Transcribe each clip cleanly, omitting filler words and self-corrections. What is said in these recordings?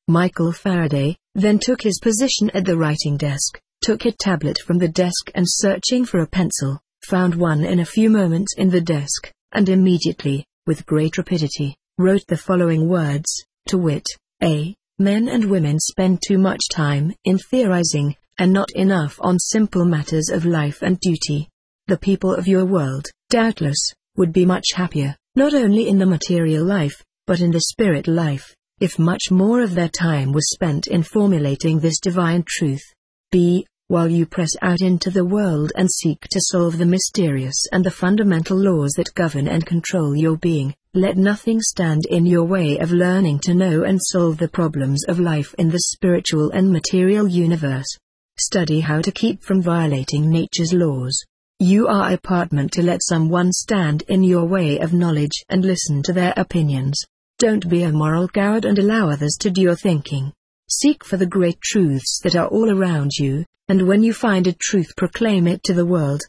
Michael Faraday then took his position at the writing desk, took a tablet from the desk and searching for a pencil, found one in a few moments in the desk, and immediately, with great rapidity, wrote the following words, to wit, A. Men and women spend too much time in theorizing, and not enough on simple matters of life and duty. The people of your world, doubtless, would be much happier, not only in the material life, but in the spirit life, if much more of their time was spent in formulating this divine truth. B. While you press out into the world and seek to solve the mysterious and the fundamental laws that govern and control your being, let nothing stand in your way of learning to know and solve the problems of life in the spiritual and material universe. Study how to keep from violating nature's laws. You are a parchment to let someone stand in your way of knowledge and listen to their opinions. Don't be a moral coward and allow others to do your thinking. Seek for the great truths that are all around you, and when you find a truth proclaim it to the world.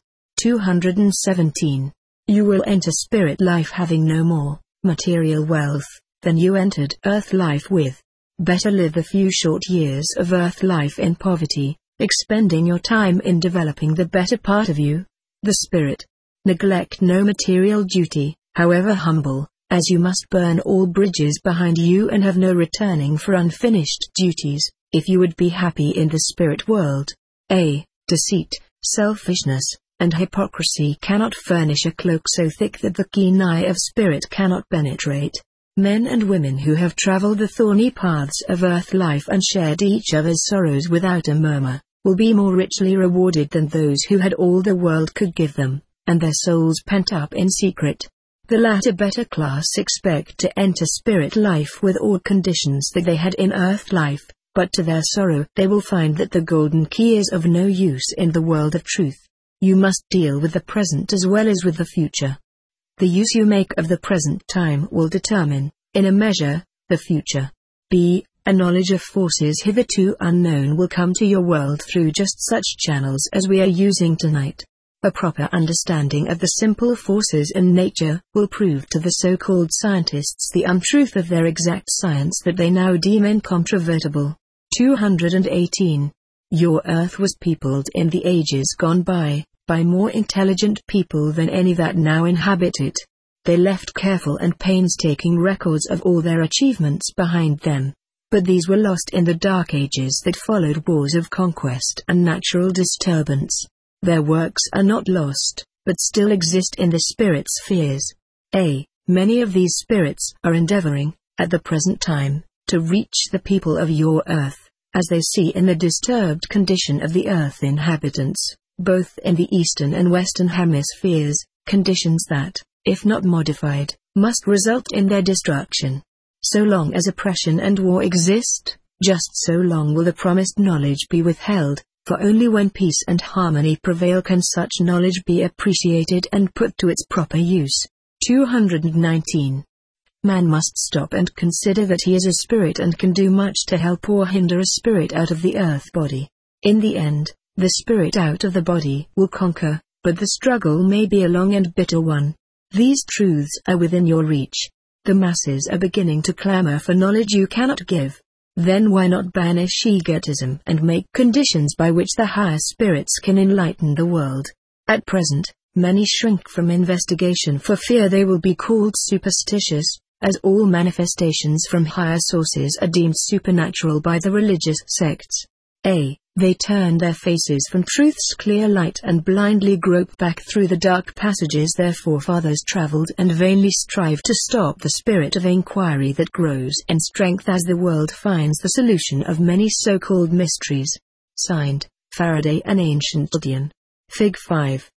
217. You will enter spirit life having no more material wealth than you entered earth life with. Better live the few short years of earth life in poverty, expending your time in developing the better part of you, the spirit. Neglect no material duty, however humble, as you must burn all bridges behind you and have no returning for unfinished duties, if you would be happy in the spirit world. A. Deceit, selfishness, and hypocrisy cannot furnish a cloak so thick that the keen eye of spirit cannot penetrate. Men and women who have traveled the thorny paths of earth life and shared each other's sorrows without a murmur, will be more richly rewarded than those who had all the world could give them, and their souls pent up in secret. The latter better class expect to enter spirit life with all conditions that they had in earth life, but to their sorrow they will find that the golden key is of no use in the world of truth. You must deal with the present as well as with the future. The use you make of the present time will determine, in a measure, the future. B. A knowledge of forces hitherto unknown will come to your world through just such channels as we are using tonight. A proper understanding of the simple forces in nature will prove to the so-called scientists the untruth of their exact science that they now deem incontrovertible. 218. Your earth was peopled in the ages gone by more intelligent people than any that now inhabit it. They left careful and painstaking records of all their achievements behind them. But these were lost in the dark ages that followed wars of conquest and natural disturbance. Their works are not lost, but still exist in the spirit spheres. A. Many of these spirits are endeavoring, at the present time, to reach the people of your earth, as they see in the disturbed condition of the earth inhabitants, both in the eastern and western hemispheres, conditions that, if not modified, must result in their destruction. So long as oppression and war exist, just so long will the promised knowledge be withheld. For only when peace and harmony prevail can such knowledge be appreciated and put to its proper use. 219. Man must stop and consider that he is a spirit and can do much to help or hinder a spirit out of the earth body. In the end, the spirit out of the body will conquer, but the struggle may be a long and bitter one. These truths are within your reach. The masses are beginning to clamor for knowledge you cannot give. Then why not banish egotism and make conditions by which the higher spirits can enlighten the world? At present, many shrink from investigation for fear they will be called superstitious, as all manifestations from higher sources are deemed supernatural by the religious sects. A. They turn their faces from truth's clear light and blindly grope back through the dark passages their forefathers traveled and vainly strive to stop the spirit of inquiry that grows in strength as the world finds the solution of many so-called mysteries. Signed, Faraday, an ancient Chaldean. Fig. 5.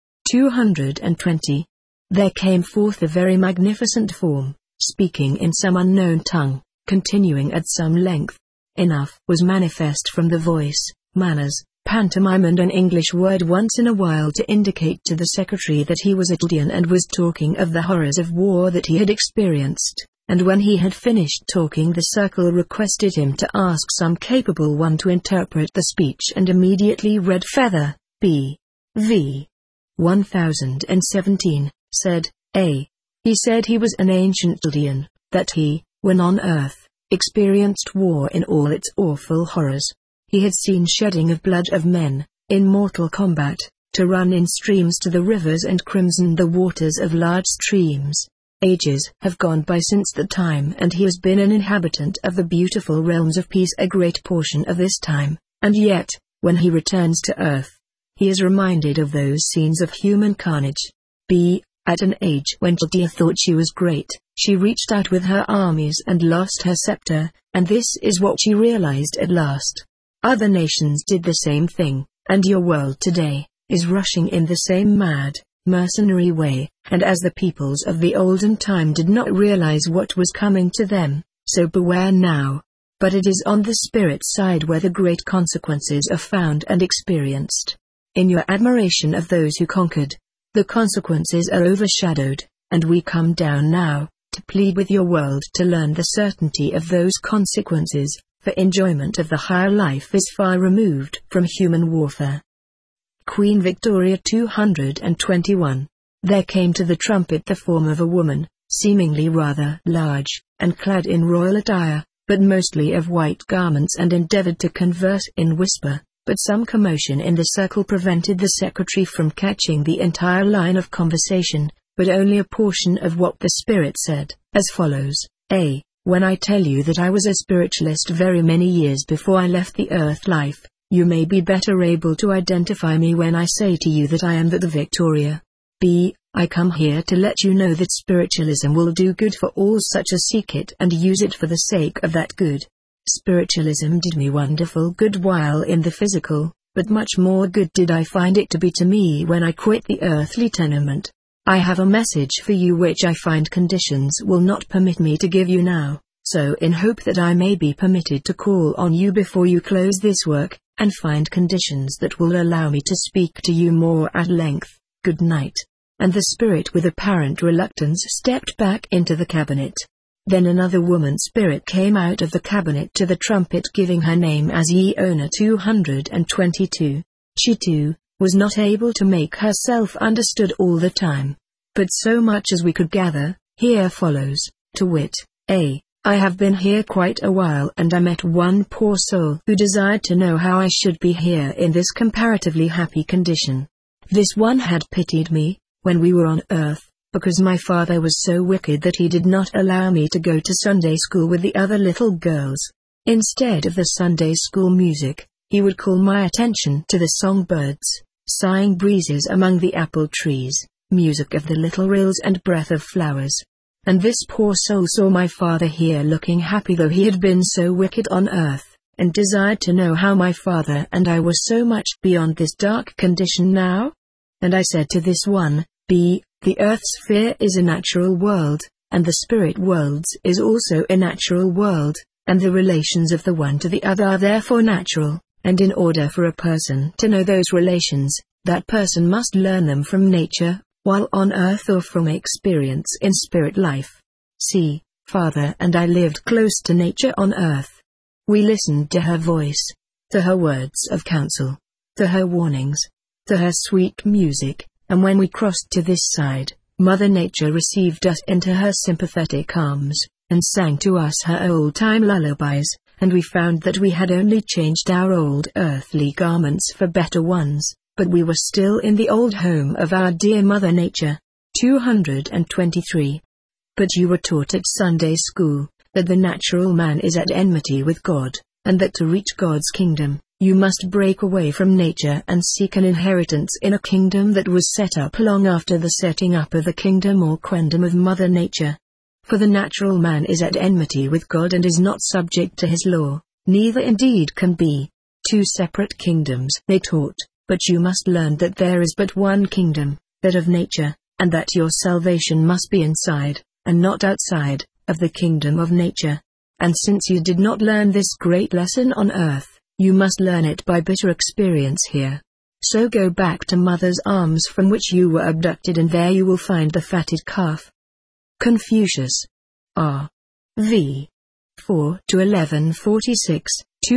220. There came forth a very magnificent form, speaking in some unknown tongue, continuing at some length. Enough was manifest from the voice, manners, pantomime and an English word once in a while to indicate to the secretary that he was a Chaldean and was talking of the horrors of war that he had experienced, and when he had finished talking the circle requested him to ask some capable one to interpret the speech and immediately read Feather, B. V. 1017, said, A. He said he was an ancient Chaldean, that he, when on earth, experienced war in all its awful horrors. He had seen shedding of blood of men, in mortal combat, to run in streams to the rivers and crimson the waters of large streams. Ages have gone by since that time, and he has been an inhabitant of the beautiful realms of peace a great portion of this time, and yet, when he returns to earth, he is reminded of those scenes of human carnage. At an age when Chaldea thought she was great, she reached out with her armies and lost her scepter, and this is what she realized at last. Other nations did the same thing, and your world today is rushing in the same mad, mercenary way, and as the peoples of the olden time did not realize what was coming to them, so beware now. But it is on the spirit side where the great consequences are found and experienced. In your admiration of those who conquered, the consequences are overshadowed, and we come down now, to plead with your world to learn the certainty of those consequences, for enjoyment of the higher life is far removed from human warfare. Queen Victoria 221. There came to the trumpet the form of a woman, seemingly rather large, and clad in royal attire, but mostly of white garments, and endeavored to converse in whisper, but some commotion in the circle prevented the secretary from catching the entire line of conversation, but only a portion of what the spirit said, as follows. When I tell you that I was a spiritualist very many years before I left the earth life, you may be better able to identify me when I say to you that I am the Victoria. I come here to let you know that spiritualism will do good for all such as seek it and use it for the sake of that good. Spiritualism did me wonderful good while in the physical, but much more good did I find it to be to me when I quit the earthly tenement. I have a message for you which I find conditions will not permit me to give you now, so in hope that I may be permitted to call on you before you close this work, and find conditions that will allow me to speak to you more at length. Good night. And the spirit with apparent reluctance stepped back into the cabinet. Then another woman spirit came out of the cabinet to the trumpet, giving her name as Eona 222. She too was not able to make herself understood all the time. But so much as we could gather, here follows, to wit, I have been here quite a while, and I met one poor soul who desired to know how I should be here in this comparatively happy condition. This one had pitied me, when we were on earth, because my father was so wicked that he did not allow me to go to Sunday school with the other little girls. Instead of the Sunday school music, he would call my attention to the songbirds, sighing breezes among the apple trees, music of the little rills and breath of flowers. And this poor soul saw my father here looking happy though he had been so wicked on earth, and desired to know how my father and I were so much beyond this dark condition now. And I said to this one, the earth sphere is a natural world, and the spirit worlds is also a natural world, and the relations of the one to the other are therefore natural, and in order for a person to know those relations, that person must learn them from nature, while on earth, or from experience in spirit life. See, Father and I lived close to nature on earth. We listened to her voice, to her words of counsel, to her warnings, to her sweet music, and when we crossed to this side, Mother Nature received us into her sympathetic arms, and sang to us her old-time lullabies, and we found that we had only changed our old earthly garments for better ones, but we were still in the old home of our dear Mother Nature. 223. But you were taught at Sunday school, that the natural man is at enmity with God, and that to reach God's kingdom, you must break away from nature and seek an inheritance in a kingdom that was set up long after the setting up of the kingdom or quendom of Mother Nature. For the natural man is at enmity with God and is not subject to his law, neither indeed can be. 2 separate kingdoms they taught, but you must learn that there is but one kingdom, that of nature, and that your salvation must be inside, and not outside, of the kingdom of nature. And since you did not learn this great lesson on earth, you must learn it by bitter experience here. So go back to Mother's arms from which you were abducted, and there you will find the fatted calf. Confucius. R.V. 4 to 1146,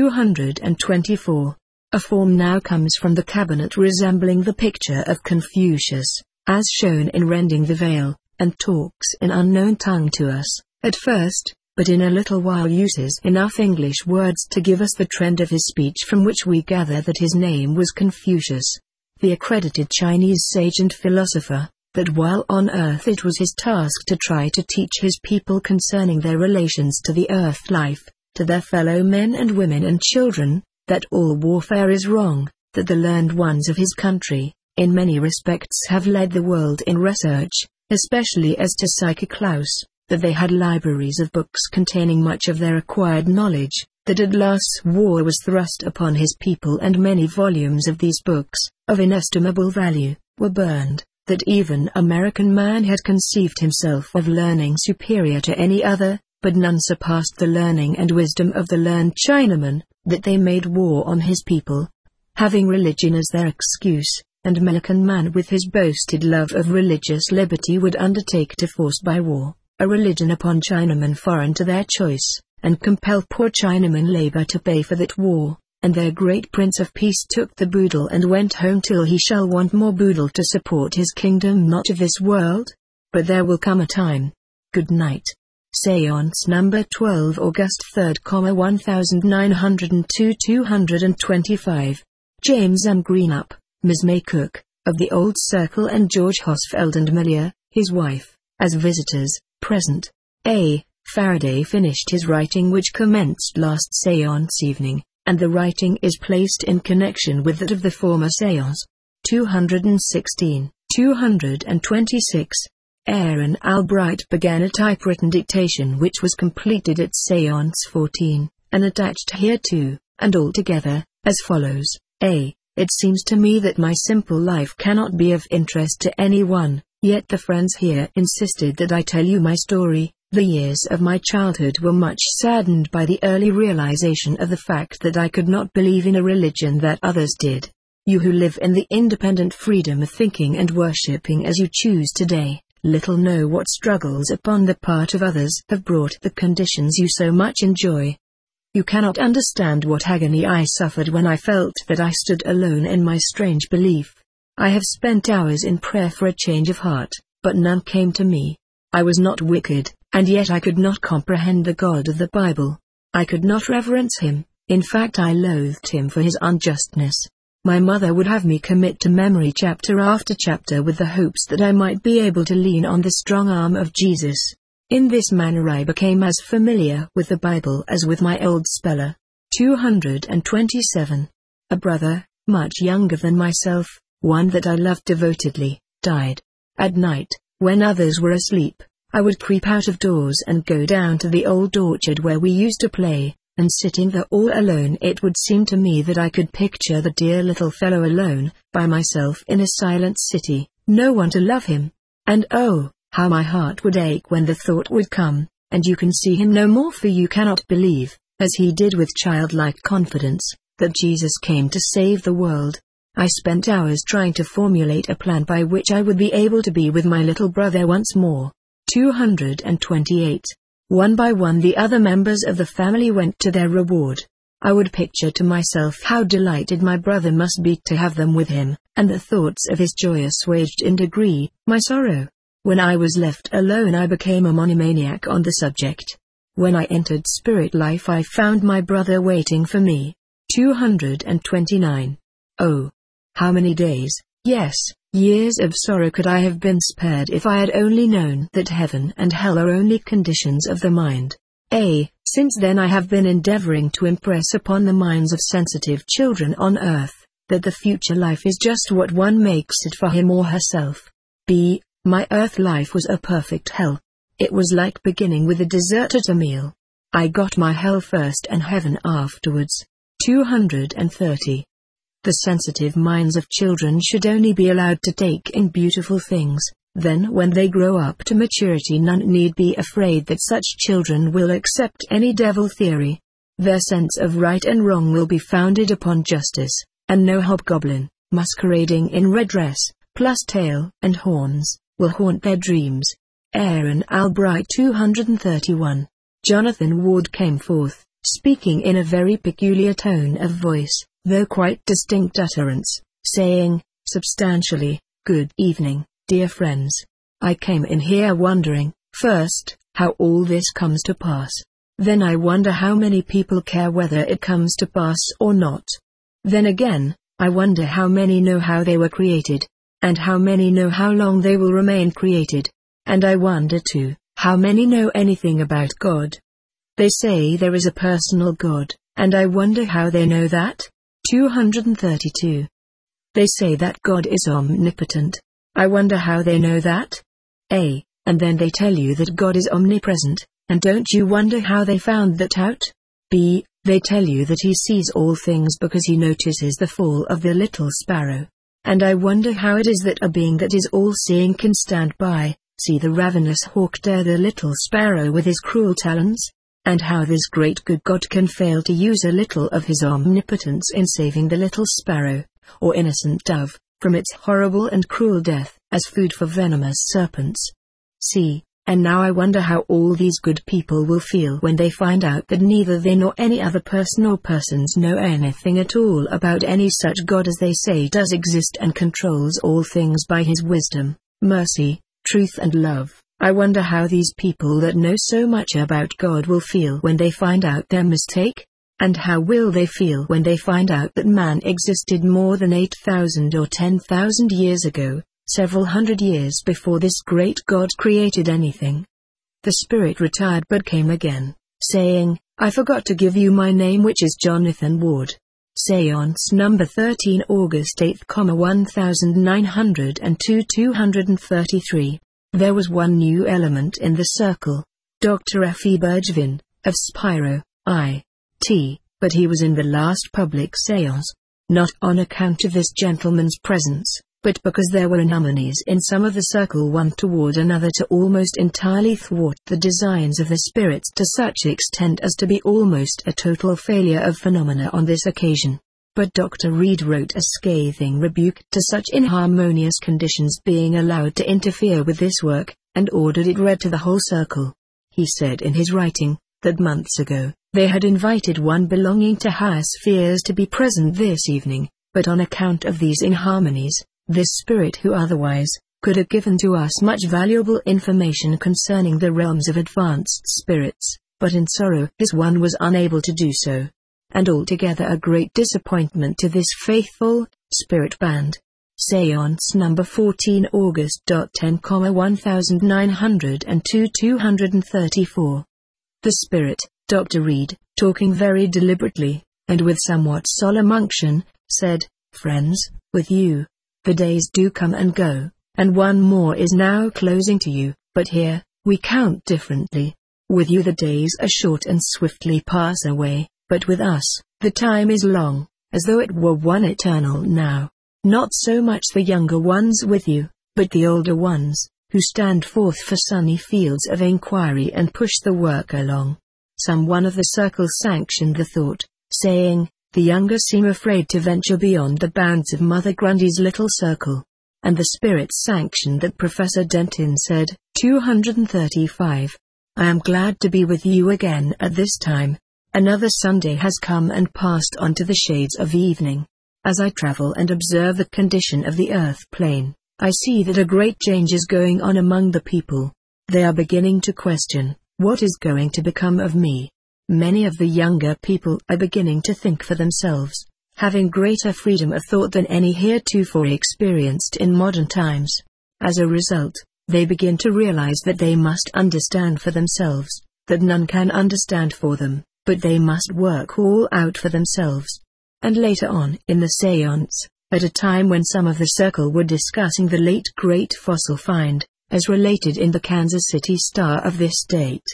224. A form now comes from the cabinet resembling the picture of Confucius, as shown in Rending the Veil, and talks in unknown tongue to us. At first, but in a little while uses enough English words to give us the trend of his speech, from which we gather that his name was Confucius, the accredited Chinese sage and philosopher, that while on earth it was his task to try to teach his people concerning their relations to the earth life, to their fellow men and women and children, that all warfare is wrong, that the learned ones of his country, in many respects have led the world in research, especially as to Psyche Klaus, that they had libraries of books containing much of their acquired knowledge, that at last war was thrust upon his people and many volumes of these books, of inestimable value, were burned, that even American man had conceived himself of learning superior to any other, but none surpassed the learning and wisdom of the learned Chinaman, that they made war on his people, having religion as their excuse, and American man with his boasted love of religious liberty would undertake to force by war a religion upon Chinamen foreign to their choice, and compel poor Chinamen labor to pay for that war, and their great Prince of Peace took the boodle and went home till he shall want more boodle to support his kingdom not of this world. But there will come a time. Good night. Seance number 12 August 3rd, 1902 225. James M. Greenup, Ms. May Cook, of the Old Circle, and George Hosfeld and Melia, his wife, as visitors, present. A. Faraday finished his writing, which commenced last seance evening, and the writing is placed in connection with that of the former seance. 216, 226. Aaron Albright began a typewritten dictation which was completed at seance 14, and attached hereto, and altogether, as follows. A. It seems to me that my simple life cannot be of interest to anyone, yet the friends here insisted that I tell you my story. The years of my childhood were much saddened by the early realization of the fact that I could not believe in a religion that others did. You who live in the independent freedom of thinking and worshipping as you choose today, little know what struggles upon the part of others have brought the conditions you so much enjoy. You cannot understand what agony I suffered when I felt that I stood alone in my strange belief. I have spent hours in prayer for a change of heart, but none came to me. I was not wicked, and yet I could not comprehend the God of the Bible. I could not reverence him, in fact I loathed him for his unjustness. My mother would have me commit to memory chapter after chapter with the hopes that I might be able to lean on the strong arm of Jesus. In this manner I became as familiar with the Bible as with my old speller. 227. A brother, much younger than myself, one that I loved devotedly, died. At night, when others were asleep, I would creep out of doors and go down to the old orchard where we used to play, and sitting there all alone it would seem to me that I could picture the dear little fellow alone, by myself in a silent city, no one to love him. And oh, how my heart would ache when the thought would come, and you can see him no more, for you cannot believe, as he did with childlike confidence, that Jesus came to save the world. I spent hours trying to formulate a plan by which I would be able to be with my little brother once more. 228. One by one the other members of the family went to their reward. I would picture to myself how delighted my brother must be to have them with him, and the thoughts of his joy assuaged in degree my sorrow. When I was left alone I became a monomaniac on the subject. When I entered spirit life I found my brother waiting for me. 229. Oh! How many days, yes, years of sorrow could I have been spared if I had only known that heaven and hell are only conditions of the mind. Since then I have been endeavoring to impress upon the minds of sensitive children on earth, that the future life is just what one makes it for him or herself. My earth life was a perfect hell. It was like beginning with a dessert at a meal. I got my hell first and heaven afterwards. 230. The sensitive minds of children should only be allowed to take in beautiful things, then when they grow up to maturity none need be afraid that such children will accept any devil theory. Their sense of right and wrong will be founded upon justice, and no hobgoblin, masquerading in red dress, plus tail and horns, will haunt their dreams. Aaron Albright 231. Jonathan Ward came forth, speaking in a very peculiar tone of voice, though quite distinct utterance, saying, substantially, "Good evening, dear friends. I came in here wondering, first, how all this comes to pass. Then I wonder how many people care whether it comes to pass or not. Then again, I wonder how many know how they were created, and how many know how long they will remain created. And I wonder too, how many know anything about God. They say there is a personal God, and I wonder how they know that. 232. They say that God is omnipotent. I wonder how they know that. A. And then they tell you that God is omnipresent, and don't you wonder how they found that out? B. They tell you that he sees all things because he notices the fall of the little sparrow. And I wonder how it is that a being that is all-seeing can stand by, see the ravenous hawk tear the little sparrow with his cruel talons? And how this great good God can fail to use a little of his omnipotence in saving the little sparrow, or innocent dove, from its horrible and cruel death, as food for venomous serpents. C. And now I wonder how all these good people will feel when they find out that neither they nor any other person or persons know anything at all about any such God as they say does exist and controls all things by his wisdom, mercy, truth and love. I wonder how these people that know so much about God will feel when they find out their mistake? And how will they feel when they find out that man existed more than 8,000 or 10,000 years ago, several hundred years before this great God created anything? The spirit retired but came again, saying, I forgot to give you my name, which is Jonathan Ward. Seance number 13, August 8, 1902 233. There was one new element in the circle. Dr. F. E. Bergevin, of Spiro, I.T., but he was in the last public seance. Not on account of this gentleman's presence, but because there were anomalies in some of the circle, one toward another, to almost entirely thwart the designs of the spirits to such extent as to be almost a total failure of phenomena on this occasion. But Dr. Reed wrote a scathing rebuke to such inharmonious conditions being allowed to interfere with this work, and ordered it read to the whole circle. He said in his writing, that months ago, they had invited one belonging to higher spheres to be present this evening, but on account of these inharmonies, this spirit, who otherwise could have given to us much valuable information concerning the realms of advanced spirits, but in sorrow his one was unable to do so. And altogether a great disappointment to this faithful spirit band. Seance number 14, August 10, 1902 234. The spirit, Dr. Reed, talking very deliberately, and with somewhat solemn unction, said, Friends, with you, the days do come and go, and one more is now closing to you, but here, we count differently. With you the days are short and swiftly pass away. But with us, the time is long, as though it were one eternal now. Not so much the younger ones with you, but the older ones, who stand forth for sunny fields of inquiry and push the work along. Some one of the circle sanctioned the thought, saying, the younger seem afraid to venture beyond the bounds of Mother Grundy's little circle. And the spirits sanctioned that Professor Denton said, 235. I am glad to be with you again at this time. Another Sunday has come and passed on to the shades of evening. As I travel and observe the condition of the earth plane, I see that a great change is going on among the people. They are beginning to question, what is going to become of me? Many of the younger people are beginning to think for themselves, having greater freedom of thought than any heretofore experienced in modern times. As a result, they begin to realize that they must understand for themselves, that none can understand for them, but they must work all out for themselves. And later on in the seance, at a time when some of the circle were discussing the late great fossil find, as related in the Kansas City Star of this date,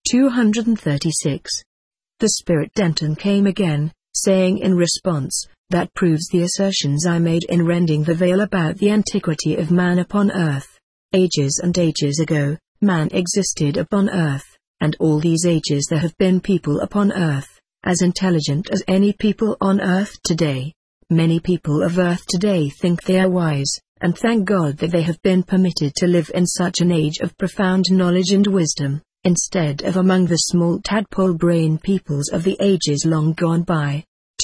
236. The spirit Denton came again, saying in response, that proves the assertions I made in rending the veil about the antiquity of man upon earth. Ages and ages ago, man existed upon earth. And all these ages there have been people upon earth, as intelligent as any people on earth today. Many people of earth today think they are wise, and thank God that they have been permitted to live in such an age of profound knowledge and wisdom, instead of among the small tadpole brain peoples of the ages long gone by.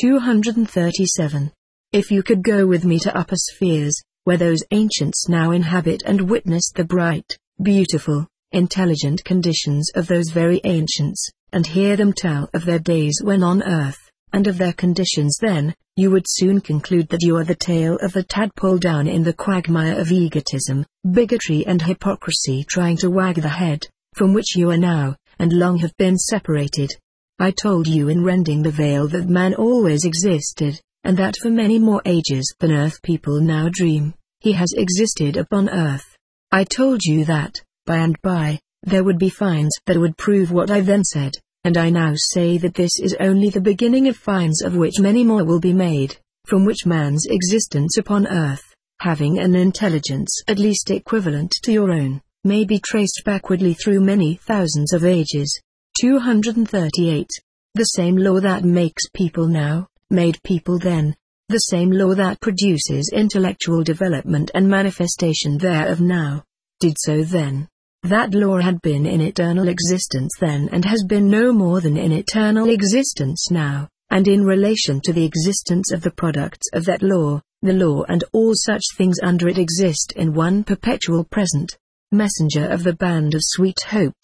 237. If you could go with me to upper spheres, where those ancients now inhabit, and witness the bright, beautiful, intelligent conditions of those very ancients, and hear them tell of their days when on earth, and of their conditions then, you would soon conclude that you are the tail of the tadpole down in the quagmire of egotism, bigotry and hypocrisy trying to wag the head, from which you are now, and long have been separated. I told you in rending the veil that man always existed, and that for many more ages than earth people now dream, he has existed upon earth. I told you that, by and by, there would be finds that would prove what I then said, and I now say that this is only the beginning of finds of which many more will be made, from which man's existence upon earth, having an intelligence at least equivalent to your own, may be traced backwardly through many thousands of ages. 238. The same law that makes people now, made people then. The same law that produces intellectual development and manifestation thereof now, did so then. That law had been in eternal existence then and has been no more than in eternal existence now, and in relation to the existence of the products of that law, the law and all such things under it exist in one perpetual present. Messenger of the Band of Sweet Hope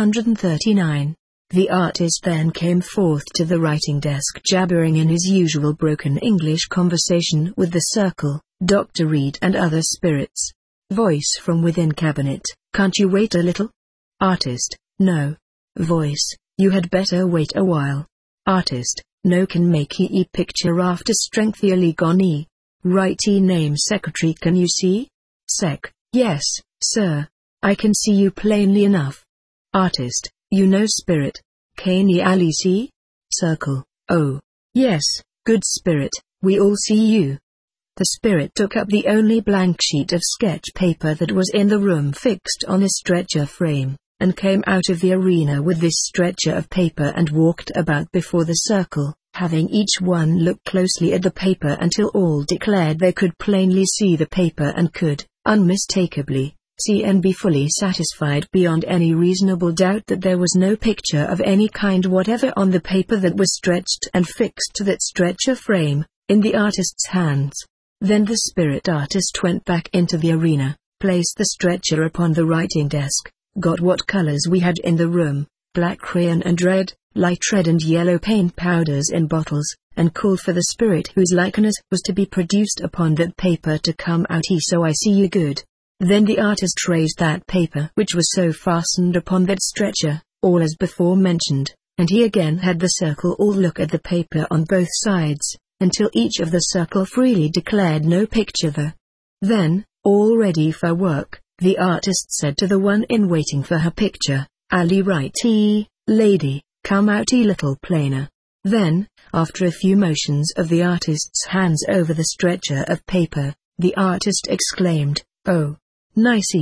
239. The artist then came forth to the writing desk jabbering in his usual broken English conversation with the circle, Dr. Reed and other spirits. Voice from within cabinet, can't you wait a little? Artist, no. Voice, you had better wait a while. Artist, no can make e picture after strength gone e. Right name secretary can you see? Sec, yes, sir. I can see you plainly enough. Artist, you know spirit. Can ye ali see? Circle, oh. Yes, good spirit, we all see you. The spirit took up the only blank sheet of sketch paper that was in the room fixed on a stretcher frame, and came out of the arena with this stretcher of paper and walked about before the circle, having each one look closely at the paper until all declared they could plainly see the paper and could, unmistakably, see and be fully satisfied beyond any reasonable doubt that there was no picture of any kind whatever on the paper that was stretched and fixed to that stretcher frame, in the artist's hands. Then the spirit artist went back into the arena, placed the stretcher upon the writing desk, got what colors we had in the room, black crayon and red, light red and yellow paint powders in bottles, and called for the spirit whose likeness was to be produced upon that paper to come out. So I see you good. Then the artist raised that paper which was so fastened upon that stretcher, all as before mentioned, and he again had the circle all look at the paper on both sides, until each of the circle freely declared no picture there. Then, all ready for work, the artist said to the one in waiting for her picture, Ali right lady, come out a little plainer. Then, after a few motions of the artist's hands over the stretcher of paper, the artist exclaimed, oh, nice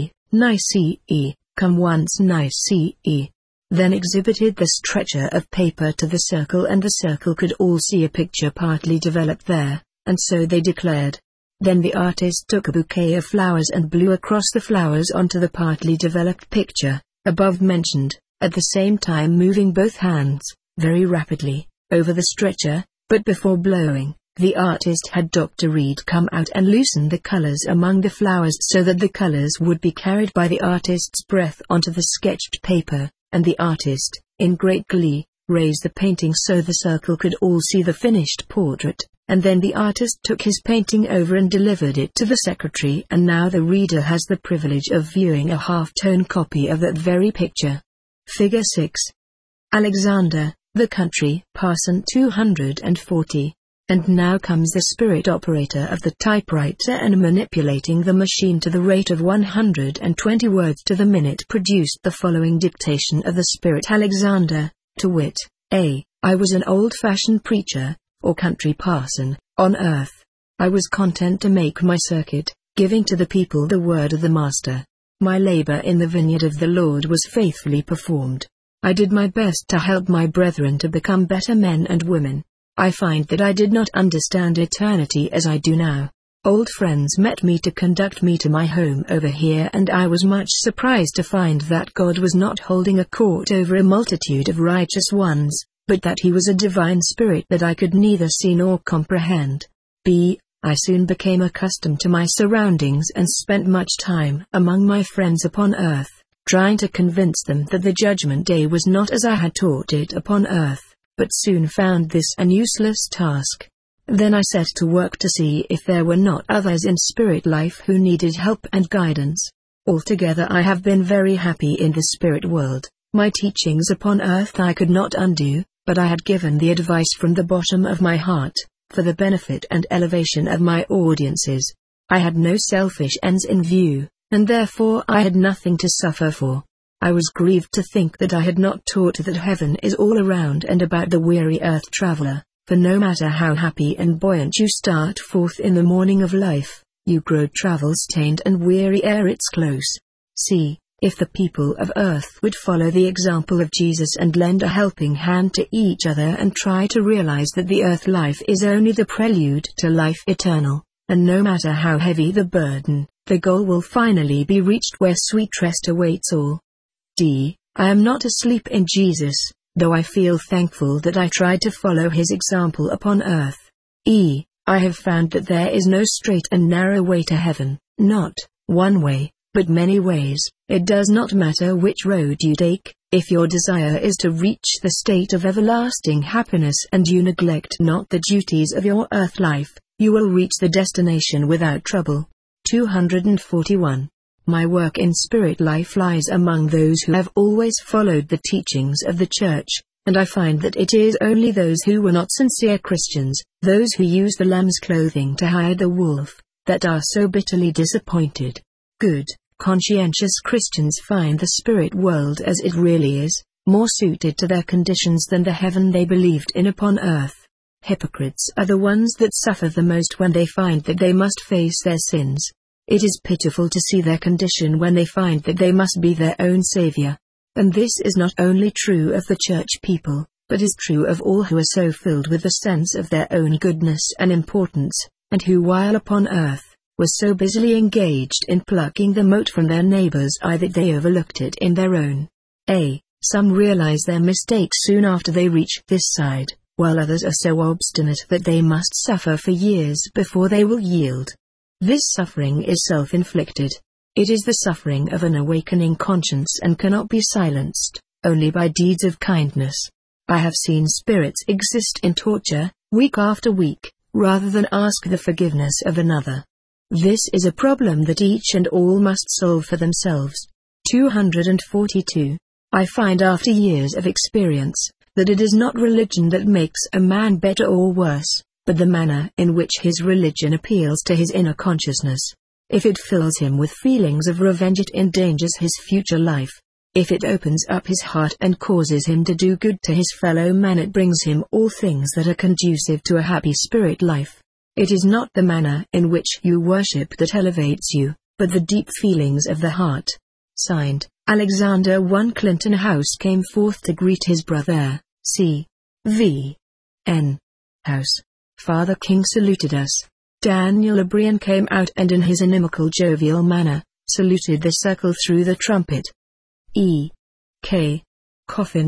come once nice then exhibited the stretcher of paper to the circle and the circle could all see a picture partly developed there, and so they declared. Then the artist took a bouquet of flowers and blew across the flowers onto the partly developed picture, above mentioned, at the same time moving both hands, very rapidly, over the stretcher, but before blowing, the artist had Dr. Reed come out and loosen the colors among the flowers so that the colors would be carried by the artist's breath onto the sketched paper, and the artist, in great glee, raised the painting so the circle could all see the finished portrait, and then the artist took his painting over and delivered it to the secretary, and now the reader has the privilege of viewing a half-tone copy of that very picture. Figure 6. Alexander, the country parson 240. And now comes the spirit operator of the typewriter and manipulating the machine to the rate of 120 words to the minute produced the following dictation of the spirit Alexander, to wit, A. I was an old-fashioned preacher, or country parson, on earth. I was content to make my circuit, giving to the people the word of the Master. My labor in the vineyard of the Lord was faithfully performed. I did my best to help my brethren to become better men and women. I find that I did not understand eternity as I do now. Old friends met me to conduct me to my home over here, and I was much surprised to find that God was not holding a court over a multitude of righteous ones, but that he was a divine spirit that I could neither see nor comprehend. B. I soon became accustomed to my surroundings and spent much time among my friends upon earth, trying to convince them that the judgment day was not as I had taught it upon earth, but soon found this an useless task. Then I set to work to see if there were not others in spirit life who needed help and guidance. Altogether I have been very happy in the spirit world. My teachings upon earth I could not undo, but I had given the advice from the bottom of my heart, for the benefit and elevation of my audiences. I had no selfish ends in view, and therefore I had nothing to suffer for. I was grieved to think that I had not taught that heaven is all around and about the weary earth traveler, for no matter how happy and buoyant you start forth in the morning of life, you grow travel-stained and weary ere its close. See, if the people of earth would follow the example of Jesus and lend a helping hand to each other and try to realize that the earth life is only the prelude to life eternal, and no matter how heavy the burden, the goal will finally be reached where sweet rest awaits all. I am not asleep in Jesus, though I feel thankful that I tried to follow his example upon earth. I have found that there is no straight and narrow way to heaven, not one way, but many ways. It does not matter which road you take, if your desire is to reach the state of everlasting happiness and you neglect not the duties of your earth life, you will reach the destination without trouble. 241. My work in spirit life lies among those who have always followed the teachings of the Church, and I find that it is only those who were not sincere Christians, those who use the lamb's clothing to hide the wolf, that are so bitterly disappointed. Good, conscientious Christians find the spirit world as it really is, more suited to their conditions than the heaven they believed in upon earth. Hypocrites are the ones that suffer the most when they find that they must face their sins. It is pitiful to see their condition when they find that they must be their own savior. And this is not only true of the church people, but is true of all who are so filled with the sense of their own goodness and importance, and who while upon earth, were so busily engaged in plucking the mote from their neighbor's eye that they overlooked it in their own. Some realize their mistake soon after they reach this side, while others are so obstinate that they must suffer for years before they will yield. This suffering is self-inflicted. It is the suffering of an awakening conscience and cannot be silenced, only by deeds of kindness. I have seen spirits exist in torture, week after week, rather than ask the forgiveness of another. This is a problem that each and all must solve for themselves. 242. I find after years of experience, that it is not religion that makes a man better or worse, but the manner in which his religion appeals to his inner consciousness. If it fills him with feelings of revenge, it endangers his future life. If it opens up his heart and causes him to do good to his fellow man, it brings him all things that are conducive to a happy spirit life. It is not the manner in which you worship that elevates you, but the deep feelings of the heart. Signed, Alexander 1 Clinton House came forth to greet his brother, C. V. N. House. Father King saluted us. Daniel O'Brien came out and in his inimical jovial manner, saluted the circle through the trumpet. E. K. Coffin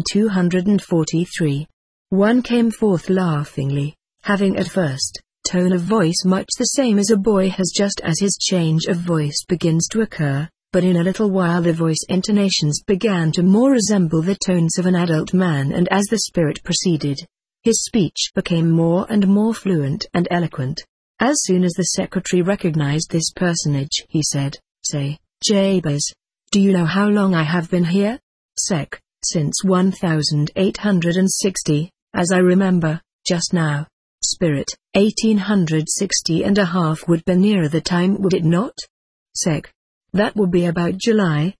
243. One came forth laughingly, having at first, tone of voice much the same as a boy has just as his change of voice begins to occur, but in a little while the voice intonations began to more resemble the tones of an adult man, and as the spirit proceeded, his speech became more and more fluent and eloquent. As soon as the secretary recognized this personage, he said, "Say, Jabez, do you know how long I have been here?" Sec. Since 1860, as I remember, just now. Spirit, 1860.5 would be nearer the time, would it not? Sec. That would be about July,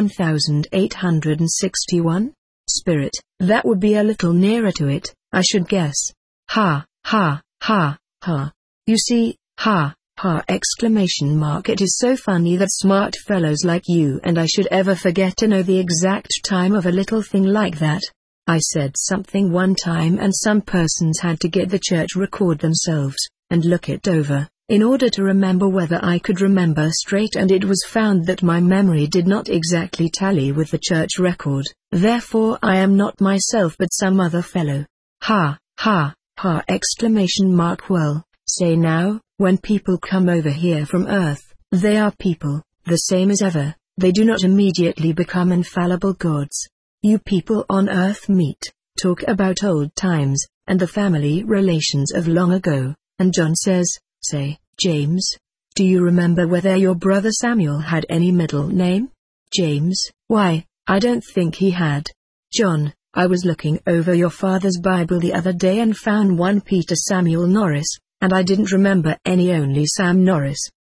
1861. Spirit, that would be a little nearer to it, I should guess. Ha, ha, ha, ha. You see, ha, ha, exclamation mark. It is so funny that smart fellows like you and I should ever forget to know the exact time of a little thing like that. I said something one time and some persons had to get the church record themselves, and look it over, in order to remember whether I could remember straight, and it was found that my memory did not exactly tally with the church record, therefore I am not myself but some other fellow. Ha, ha, ha, exclamation mark. Well, say now, when people come over here from earth, they are people, the same as ever, they do not immediately become infallible gods. You people on earth meet, talk about old times, and the family relations of long ago, and John says, say, James, do you remember whether your brother Samuel had any middle name? James, why, I don't think he had. John, I was looking over your father's Bible the other day and found 1 Peter Samuel Norris, and I didn't remember any, only Sam Norris.